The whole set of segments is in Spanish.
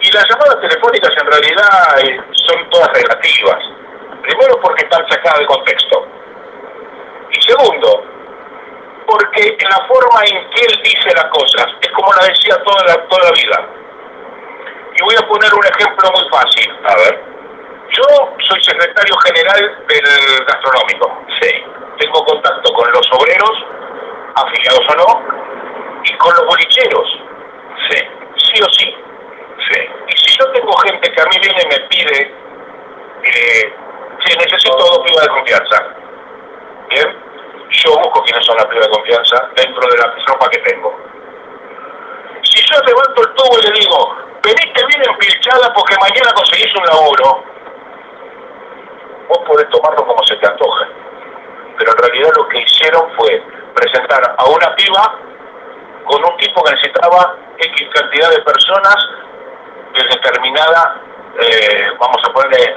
Y las llamadas telefónicas en realidad son todas relativas. Primero porque están sacadas de contexto. Y segundo, porque en la forma en que él dice las cosas es como la decía toda la vida. Y voy a poner un ejemplo muy fácil. A ver. Yo soy secretario general del gastronómico. Sí. Tengo contacto con los obreros, afiliados o no, y con los bolicheros. Sí. Sí o sí. Sí. Y si yo tengo gente que a mí viene y me pide, necesito 2 pibas de confianza. Bien. Yo busco quiénes son las pibas de confianza dentro de la ropa que tengo. Si yo levanto el tubo y le digo, veniste bien empilchada porque mañana conseguís un laburo, vos podés tomarlo como se te antoje. Pero en realidad lo que hicieron fue presentar a una piba con un tipo que necesitaba X cantidad de personas de determinada, vamos a ponerle,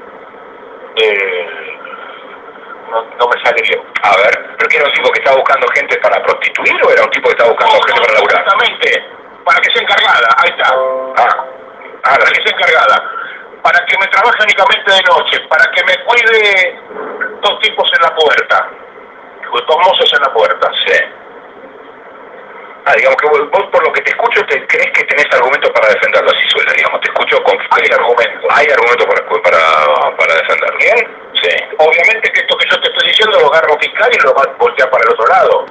no me sale bien. A ver, ¿pero qué era un tipo que estaba buscando gente para prostituir o era un tipo que estaba buscando gente para laburar? Exactamente, para que sea encargada, ahí está. Para que sea encargada. Para que me trabaje únicamente de noche, para que me cuide 2 tipos en la puerta, 2 mozos en la puerta, sí. Digamos que vos por lo que te escucho, crees que tenés argumentos para defenderlo así suena, digamos, te escucho con... Hay argumentos. Hay argumentos para defenderlo. ¿Bien? Sí. Obviamente que esto que yo te estoy diciendo lo agarra un fiscal y lo va a voltear para el otro lado.